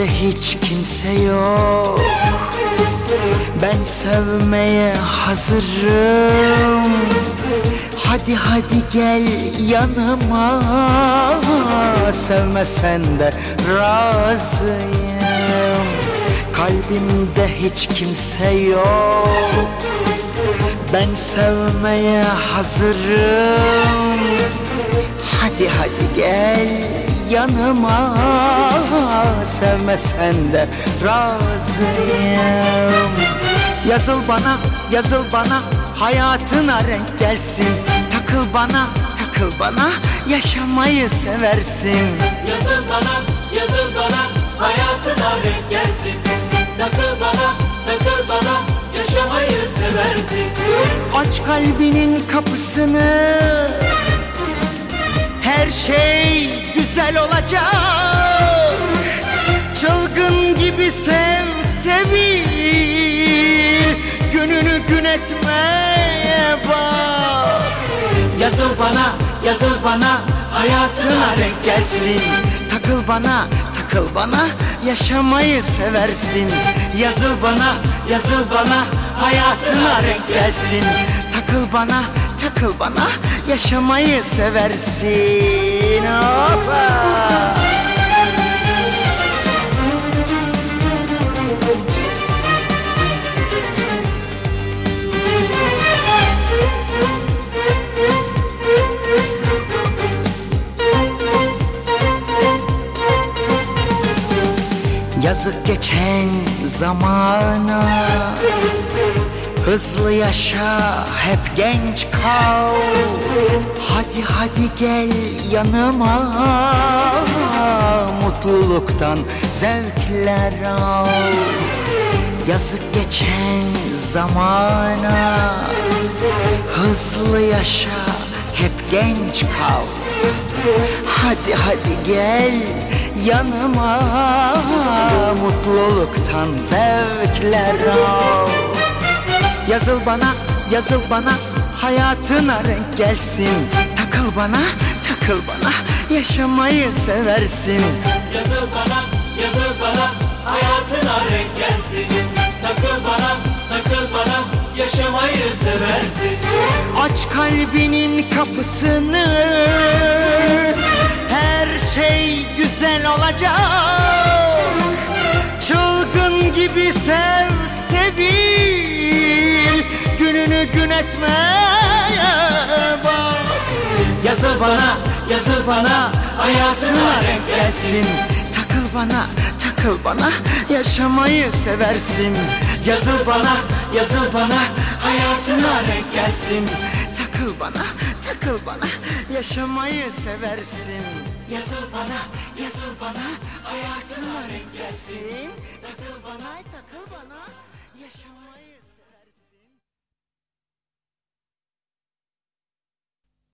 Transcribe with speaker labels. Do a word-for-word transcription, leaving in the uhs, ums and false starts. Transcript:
Speaker 1: Kalbimde hiç kimse yok, ben sevmeye hazırım. Hadi hadi gel yanıma, sevmesen de razıyım. Kalbimde hiç kimse yok, ben sevmeye hazırım. Hadi hadi gel yanıma, sevmesen de razıyım. Yazıl bana, yazıl bana, hayatına renk gelsin. Takıl bana, takıl bana, yaşamayı seversin.
Speaker 2: Yazıl bana, yazıl bana, hayatına renk gelsin. Takıl bana, takıl bana, yaşamayı seversin.
Speaker 1: Aç kalbinin kapısını, her şey güzel olacak. Çılgın gibi sev, sevil, gününü gün etmeye bak.
Speaker 2: Yazıl bana, yazıl bana, hayatına renk gelsin.
Speaker 1: Takıl bana, takıl bana, yaşamayı seversin.
Speaker 2: Yazıl bana, yazıl bana, hayatına renk gelsin.
Speaker 1: Takıl bana, takıl bana, yaşamayı seversin. Hoppa! Yazık geçen zamana, hızlı yaşa, hep genç kal. Hadi hadi gel yanıma, mutluluktan zevkler al. Yazık geçen zamana, hızlı yaşa, hep genç kal. Hadi hadi gel yanıma, mutluluktan zevkler al. Yazıl bana, yazıl bana, hayatına renk gelsin. Takıl bana, takıl bana, yaşamayı seversin.
Speaker 2: Yazıl bana, yazıl bana, hayatına renk gelsin. Takıl bana, takıl bana, yaşamayı seversin.
Speaker 1: Aç kalbinin kapısını, her şey güzel olacak. Çılgın gibi sev, sevil, gününü gün etmeye bak.
Speaker 2: Yazıl bana, yazıl bana, hayatına renk gelsin.
Speaker 1: Takıl bana, takıl bana, yaşamayı seversin.
Speaker 2: Yazıl bana, yazıl bana, hayatına renk gelsin.
Speaker 1: Takıl bana, takıl bana, yaşamayı seversin.
Speaker 2: Yazıl bana, yazıl bana, hayatına renk gelsin.
Speaker 1: Takıl bana, takıl bana, yaşamayı